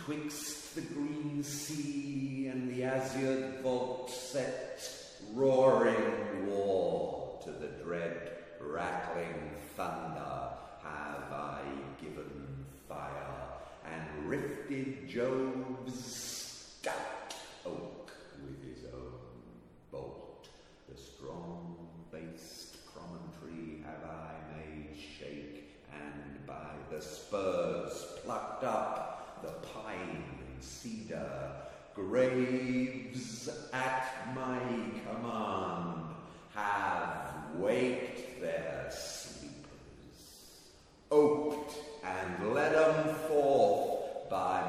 betwixt the green sea and the azured vault set, roaring war to the dread rattling thunder have I given fire, and rifted Jove's stout oak with his own bolt. The strong-based promontory have I made shake, and by the spurs plucked up the pine and cedar. Graves at my command have waked their sleepers, oped and led 'em forth by